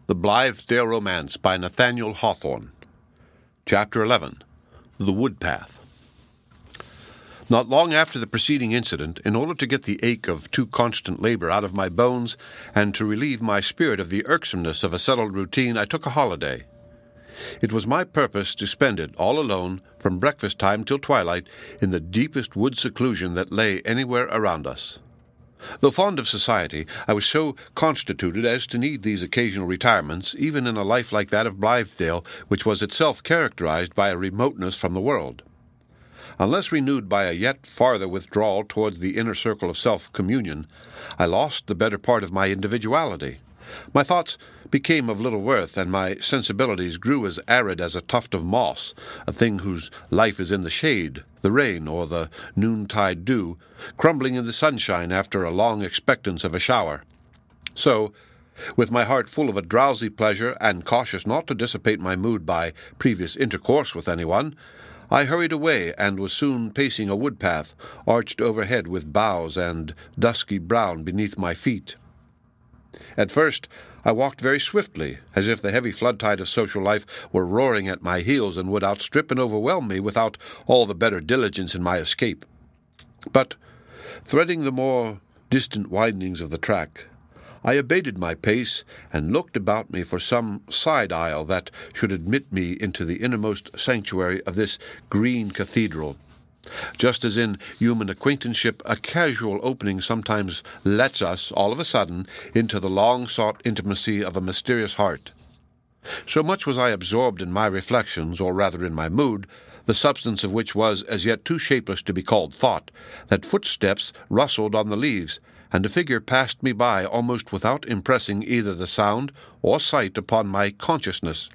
The Blithedale Romance by Nathaniel Hawthorne. Chapter 11. The Wood Path. Not long after the preceding incident, in order to get the ache of too constant labor out of my bones and to relieve my spirit of the irksomeness of a settled routine, I took a holiday. It was my purpose to spend it all alone, from breakfast time till twilight, in the deepest wood seclusion that lay anywhere around us. Though fond of society, I was so constituted as to need these occasional retirements, even in a life like that of Blithedale, which was itself characterized by a remoteness from the world. Unless renewed by a yet farther withdrawal towards the inner circle of self-communion, I lost the better part of my individuality. My thoughts became of little worth, and my sensibilities grew as arid as a tuft of moss, a thing whose life is in the shade, the rain, or the noontide dew, crumbling in the sunshine after a long expectance of a shower. So, with my heart full of a drowsy pleasure, and cautious not to dissipate my mood by previous intercourse with anyone, I hurried away, and was soon pacing a wood path, arched overhead with boughs and dusky brown beneath my feet. At first, I walked very swiftly, as if the heavy flood tide of social life were roaring at my heels and would outstrip and overwhelm me without all the better diligence in my escape. But, threading the more distant windings of the track, I abated my pace and looked about me for some side aisle that should admit me into the innermost sanctuary of this green cathedral. Just as in human acquaintanceship, a casual opening sometimes lets us, all of a sudden, into the long-sought intimacy of a mysterious heart. So much was I absorbed in my reflections, or rather in my mood, the substance of which was as yet too shapeless to be called thought, that footsteps rustled on the leaves, and a figure passed me by almost without impressing either the sound or sight upon my consciousness.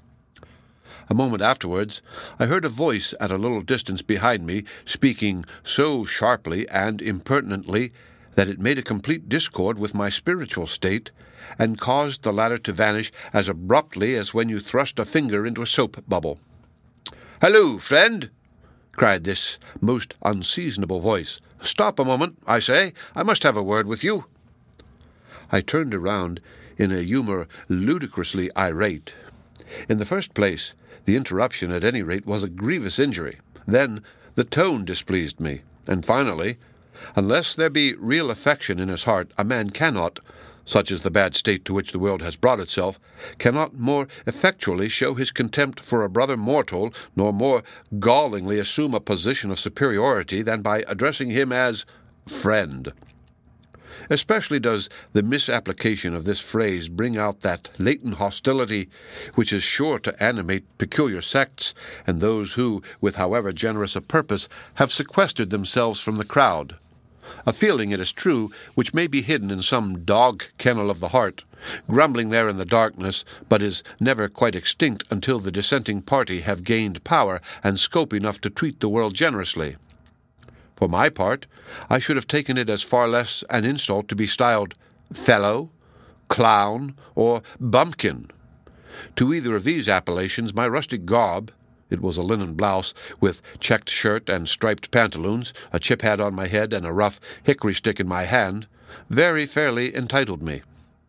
A moment afterwards, I heard a voice at a little distance behind me, speaking so sharply and impertinently that it made a complete discord with my spiritual state, and caused the latter to vanish as abruptly as when you thrust a finger into a soap bubble. "Halloo, friend!" cried this most unseasonable voice. "Stop a moment, I say. I must have a word with you." I turned around in a humour ludicrously irate. In the first place, the interruption, at any rate, was a grievous injury. Then the tone displeased me. And finally, unless there be real affection in his heart, a man cannot, such is the bad state to which the world has brought itself, cannot more effectually show his contempt for a brother mortal, nor more gallingly assume a position of superiority than by addressing him as friend. Especially does the misapplication of this phrase bring out that latent hostility which is sure to animate peculiar sects and those who, with however generous a purpose, have sequestered themselves from the crowd. A feeling, it is true, which may be hidden in some dog kennel of the heart, grumbling there in the darkness, but is never quite extinct until the dissenting party have gained power and scope enough to treat the world generously. For my part, I should have taken it as far less an insult to be styled fellow, clown, or bumpkin. To either of these appellations my rustic garb — it was a linen blouse with checked shirt and striped pantaloons, a chip hat on my head, and a rough hickory stick in my hand — very fairly entitled me.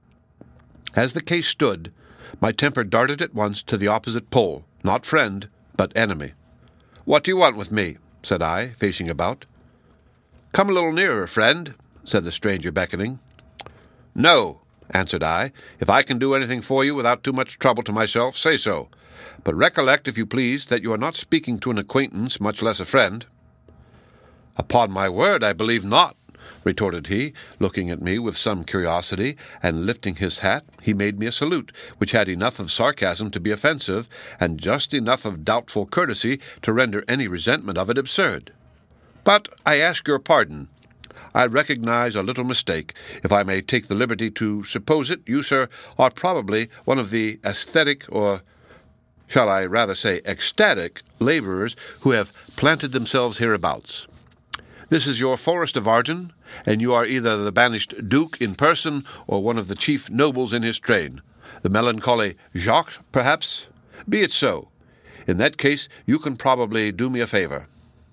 As the case stood, my temper darted at once to the opposite pole, not friend, but enemy. "What do you want with me?" said I, facing about. "Come a little nearer, friend," said the stranger, beckoning. "No," answered I. "If I can do anything for you without too much trouble to myself, say so. But recollect, if you please, that you are not speaking to an acquaintance, much less a friend." "Upon my word, I believe not," retorted he, looking at me with some curiosity, and lifting his hat, he made me a salute, which had enough of sarcasm to be offensive, and just enough of doubtful courtesy to render any resentment of it absurd. "But I ask your pardon. I recognize a little mistake. If I may take the liberty to suppose it, you, sir, are probably one of the aesthetic, or shall I rather say ecstatic, labourers who have planted themselves hereabouts. This is your Forest of Arden, and you are either the banished Duke in person or one of the chief nobles in his train. The melancholy Jacques, perhaps? Be it so. In that case, you can probably do me a favour."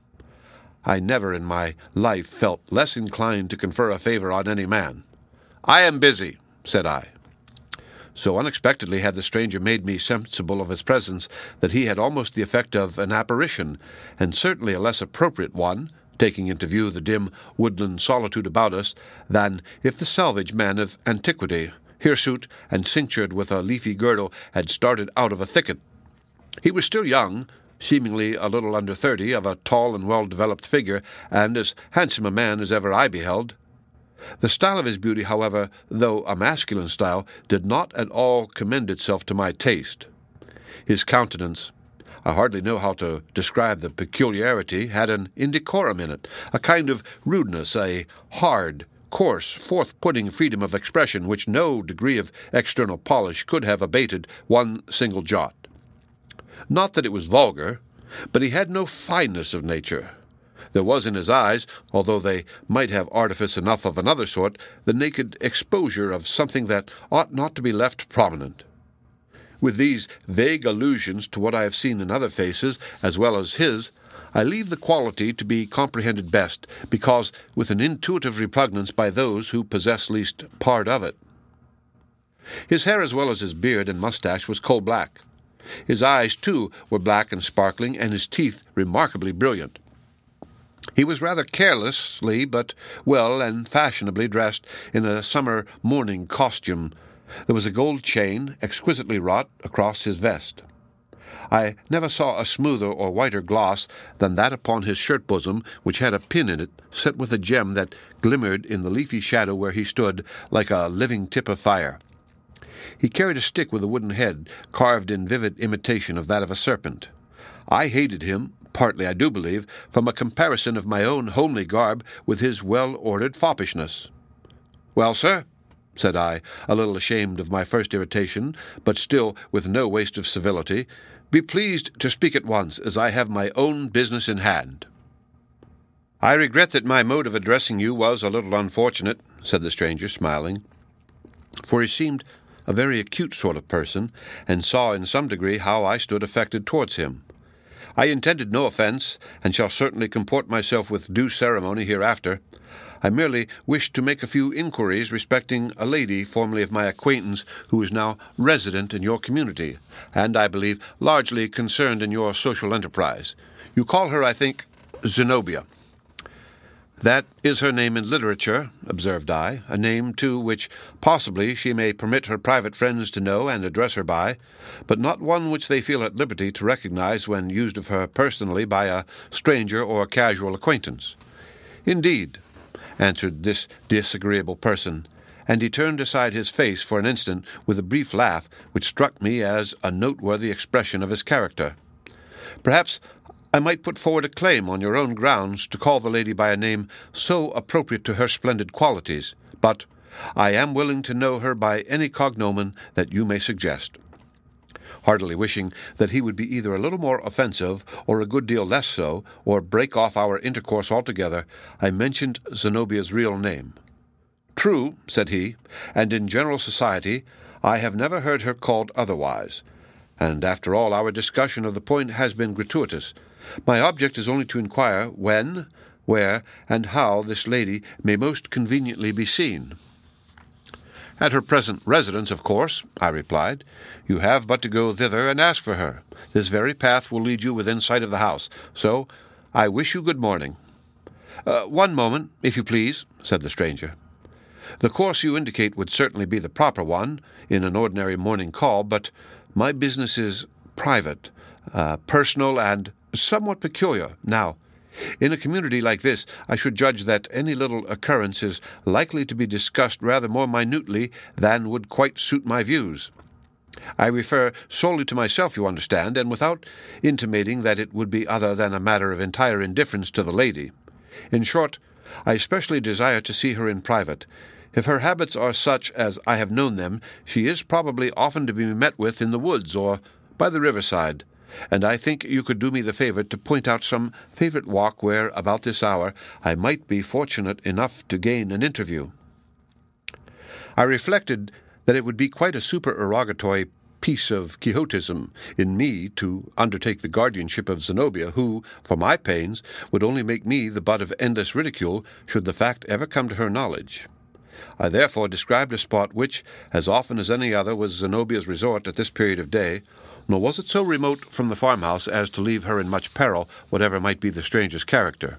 I never in my life felt less inclined to confer a favour on any man. "I am busy," said I. So unexpectedly had the stranger made me sensible of his presence that he had almost the effect of an apparition, and certainly a less appropriate one, taking into view the dim woodland solitude about us, than if the salvage man of antiquity, hirsute and cinctured with a leafy girdle, had started out of a thicket. He was still young, seemingly a little under 30, of a tall and well-developed figure, and as handsome a man as ever I beheld. The style of his beauty, however, though a masculine style, did not at all commend itself to my taste. His countenance, I hardly know how to describe the peculiarity, had an indecorum in it, a kind of rudeness, a hard, coarse, forth-putting freedom of expression which no degree of external polish could have abated one single jot. Not that it was vulgar, but he had no fineness of nature. There was in his eyes, although they might have artifice enough of another sort, the naked exposure of something that ought not to be left prominent. With these vague allusions to what I have seen in other faces, as well as his, I leave the quality to be comprehended best, because with an intuitive repugnance by those who possess least part of it. His hair, as well as his beard and mustache, was coal-black. His eyes, too, were black and sparkling, and his teeth remarkably brilliant. He was rather carelessly, but well and fashionably dressed in a summer morning costume. There was a gold chain, exquisitely wrought, across his vest. I never saw a smoother or whiter gloss than that upon his shirt-bosom, which had a pin in it, set with a gem that glimmered in the leafy shadow where he stood, like a living tip of fire. He carried a stick with a wooden head, carved in vivid imitation of that of a serpent. I hated him, partly, I do believe, from a comparison of my own homely garb with his well-ordered foppishness. "Well, sir," said I, a little ashamed of my first irritation, but still with no waste of civility, "be pleased to speak at once, as I have my own business in hand." "I regret that my mode of addressing you was a little unfortunate," said the stranger, smiling, for he seemed a very acute sort of person, and saw in some degree how I stood affected towards him. "I intended no offence, and shall certainly comport myself with due ceremony hereafter. I merely wished to make a few inquiries respecting a lady formerly of my acquaintance who is now resident in your community, and, I believe, largely concerned in your social enterprise. You call her, I think, Zenobia." "That is her name in literature," observed I, "a name, too, which possibly she may permit her private friends to know and address her by, but not one which they feel at liberty to recognize when used of her personally by a stranger or casual acquaintance." "Indeed," answered this disagreeable person, and he turned aside his face for an instant with a brief laugh which struck me as a noteworthy expression of his character. "Perhaps I might put forward a claim on your own grounds to call the lady by a name so appropriate to her splendid qualities, but I am willing to know her by any cognomen that you may suggest." Heartily wishing that he would be either a little more offensive or a good deal less so, or break off our intercourse altogether, I mentioned Zenobia's real name. "True," said he, "and in general society I have never heard her called otherwise. And after all, our discussion of the point has been gratuitous. My object is only to inquire when, where, and how this lady may most conveniently be seen." "At her present residence, of course," I replied. "You have but to go thither and ask for her. This very path will lead you within sight of the house. So I wish you good morning." "One moment, if you please," said the stranger. "The course you indicate would certainly be the proper one in an ordinary morning call, but my business is private, personal, and somewhat peculiar. Now, in a community like this, I should judge that any little occurrence is likely to be discussed rather more minutely than would quite suit my views. I refer solely to myself, you understand, and without intimating that it would be other than a matter of entire indifference to the lady. In short, I especially desire to see her in private. If her habits are such as I have known them, she is probably often to be met with in the woods or by the riverside, and I think you could do me the favor to point out some favorite walk where, about this hour, I might be fortunate enough to gain an interview." I reflected that it would be quite a supererogatory piece of Quixotism in me to undertake the guardianship of Zenobia, who, for my pains, would only make me the butt of endless ridicule should the fact ever come to her knowledge. I therefore described a spot which, as often as any other, was Zenobia's resort at this period of day, nor was it so remote from the farmhouse as to leave her in much peril, whatever might be the stranger's character.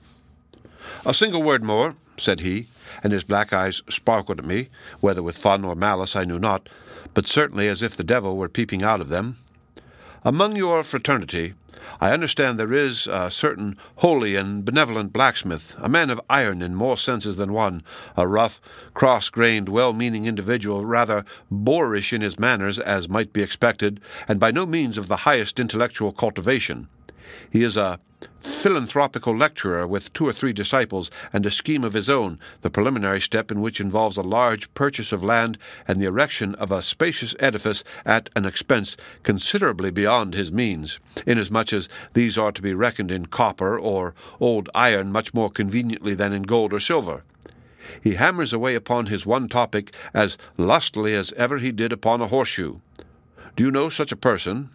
"A single word more," said he, and his black eyes sparkled at me, whether with fun or malice I knew not, but certainly as if the devil were peeping out of them. "Among your fraternity, I understand there is a certain holy and benevolent blacksmith, a man of iron in more senses than one, a rough, cross-grained, well-meaning individual, rather boorish in his manners, as might be expected, and by no means of the highest intellectual cultivation. He is a philanthropical lecturer with 2 or 3 disciples, and a scheme of his own, the preliminary step in which involves a large purchase of land and the erection of a spacious edifice at an expense considerably beyond his means, inasmuch as these are to be reckoned in copper or old iron much more conveniently than in gold or silver. He hammers away upon his one topic as lustily as ever he did upon a horseshoe. Do you know such a person?"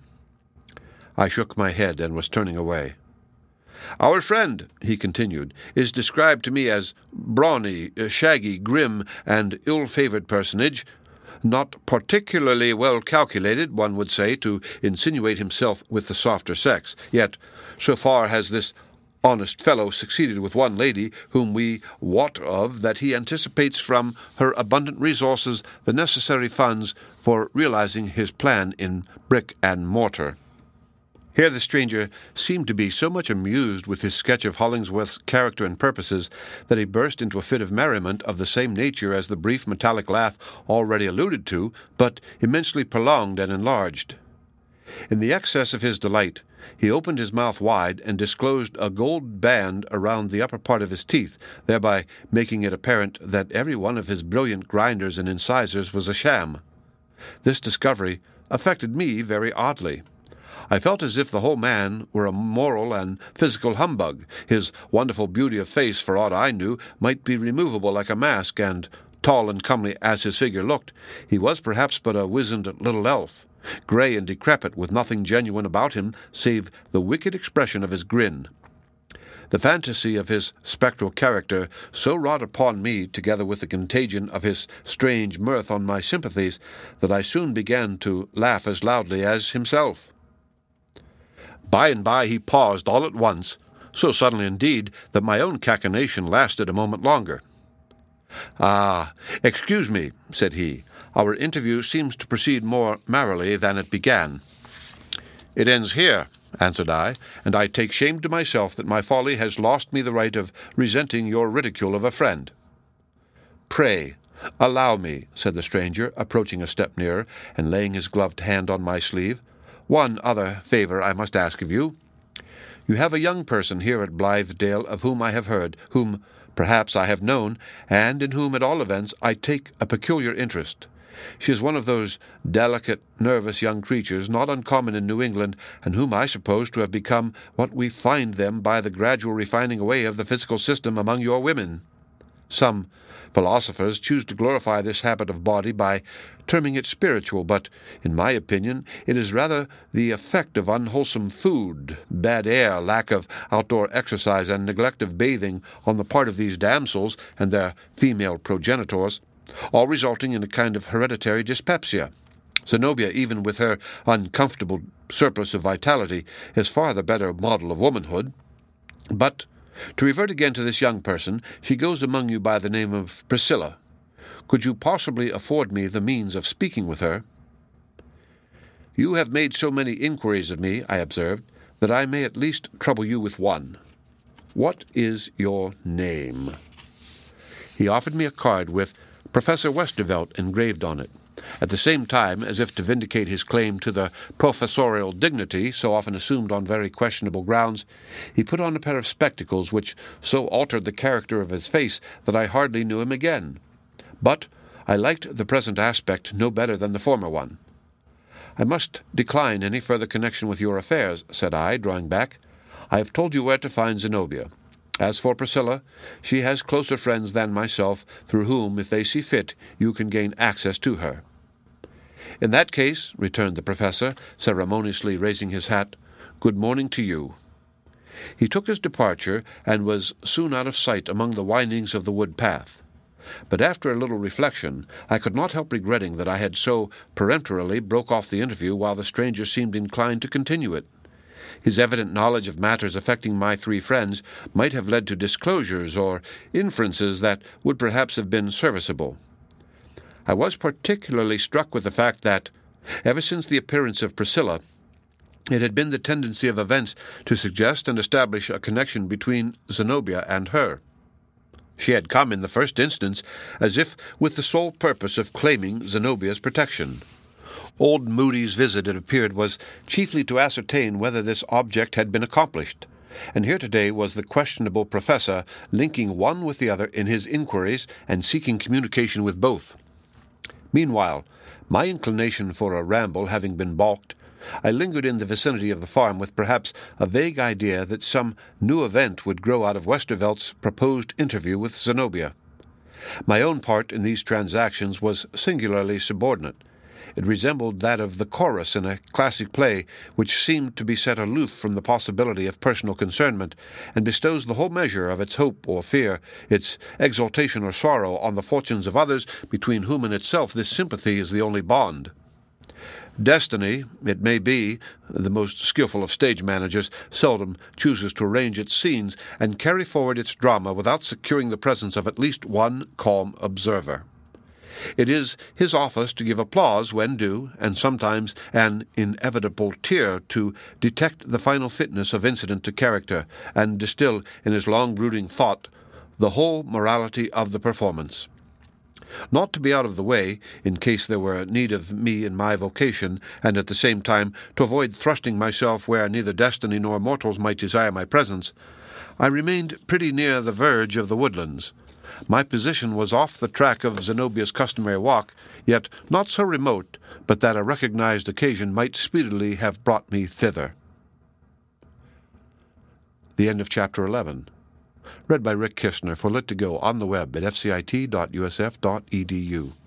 I shook my head and was turning away. "Our friend," he continued, "is described to me as brawny, shaggy, grim, and ill-favoured personage, not particularly well calculated, one would say, to insinuate himself with the softer sex. Yet, so far has this honest fellow succeeded with one lady whom we wot of that he anticipates from her abundant resources the necessary funds for realizing his plan in brick and mortar." Here the stranger seemed to be so much amused with his sketch of Hollingsworth's character and purposes that he burst into a fit of merriment of the same nature as the brief metallic laugh already alluded to, but immensely prolonged and enlarged. In the excess of his delight, he opened his mouth wide and disclosed a gold band around the upper part of his teeth, thereby making it apparent that every one of his brilliant grinders and incisors was a sham. This discovery affected me very oddly. I felt as if the whole man were a moral and physical humbug. His wonderful beauty of face, for aught I knew, might be removable like a mask, and, tall and comely as his figure looked, he was perhaps but a wizened little elf, grey and decrepit, with nothing genuine about him save the wicked expression of his grin. The fantasy of his spectral character so wrought upon me, together with the contagion of his strange mirth on my sympathies, that I soon began to laugh as loudly as himself. By and by he paused all at once, so suddenly indeed that my own cachinnation lasted a moment longer. "Ah, excuse me," said he. "Our interview seems to proceed more merrily than it began." "It ends here," answered I, "and I take shame to myself that my folly has lost me the right of resenting your ridicule of a friend." "Pray, allow me," said the stranger, approaching a step nearer, and laying his gloved hand on my sleeve. "One other favour I must ask of you. You have a young person here at Blithedale of whom I have heard, whom perhaps I have known, and in whom, at all events, I take a peculiar interest. She is one of those delicate, nervous young creatures not uncommon in New England, and whom I suppose to have become what we find them by the gradual refining away of the physical system among your women. Some philosophers choose to glorify this habit of body by terming it spiritual, but, in my opinion, it is rather the effect of unwholesome food, bad air, lack of outdoor exercise, and neglect of bathing on the part of these damsels and their female progenitors, all resulting in a kind of hereditary dyspepsia. Zenobia, even with her uncomfortable surplus of vitality, is far the better model of womanhood. But, to revert again to this young person, she goes among you by the name of Priscilla. Could you possibly afford me the means of speaking with her?" "You have made so many inquiries of me," I observed, "that I may at least trouble you with one. What is your name?" He offered me a card with Professor Westervelt engraved on it. At the same time, as if to vindicate his claim to the professorial dignity, so often assumed on very questionable grounds, he put on a pair of spectacles which so altered the character of his face that I hardly knew him again. But I liked the present aspect no better than the former one. "I must decline any further connection with your affairs," said I, drawing back. "I have told you where to find Zenobia. As for Priscilla, she has closer friends than myself, through whom, if they see fit, you can gain access to her." "In that case," returned the professor, ceremoniously raising his hat, "good morning to you." He took his departure, and was soon out of sight among the windings of the wood path. But after a little reflection, I could not help regretting that I had so peremptorily broke off the interview while the stranger seemed inclined to continue it. His evident knowledge of matters affecting my three friends might have led to disclosures or inferences that would perhaps have been serviceable. I was particularly struck with the fact that, ever since the appearance of Priscilla, it had been the tendency of events to suggest and establish a connection between Zenobia and her. She had come in the first instance as if with the sole purpose of claiming Zenobia's protection. Old Moody's visit, it appeared, was chiefly to ascertain whether this object had been accomplished, and here today was the questionable professor linking one with the other in his inquiries and seeking communication with both. Meanwhile, my inclination for a ramble having been balked, I lingered in the vicinity of the farm with perhaps a vague idea that some new event would grow out of Westervelt's proposed interview with Zenobia. My own part in these transactions was singularly subordinate. It resembled that of the chorus in a classic play, which seemed to be set aloof from the possibility of personal concernment, and bestows the whole measure of its hope or fear, its exultation or sorrow, on the fortunes of others, between whom and itself this sympathy is the only bond. Destiny, it may be, the most skilful of stage managers, seldom chooses to arrange its scenes and carry forward its drama without securing the presence of at least one calm observer. It is his office to give applause when due, and sometimes an inevitable tear to detect the final fitness of incident to character, and distill in his long-brooding thought the whole morality of the performance. Not to be out of the way, in case there were need of me in my vocation, and at the same time to avoid thrusting myself where neither destiny nor mortals might desire my presence, I remained pretty near the verge of the woodlands. My position was off the track of Zenobia's customary walk, yet not so remote but that a recognized occasion might speedily have brought me thither. The end of Chapter 11. Read by Rick Kistner for Lit2Go on the web at fcit.usf.edu.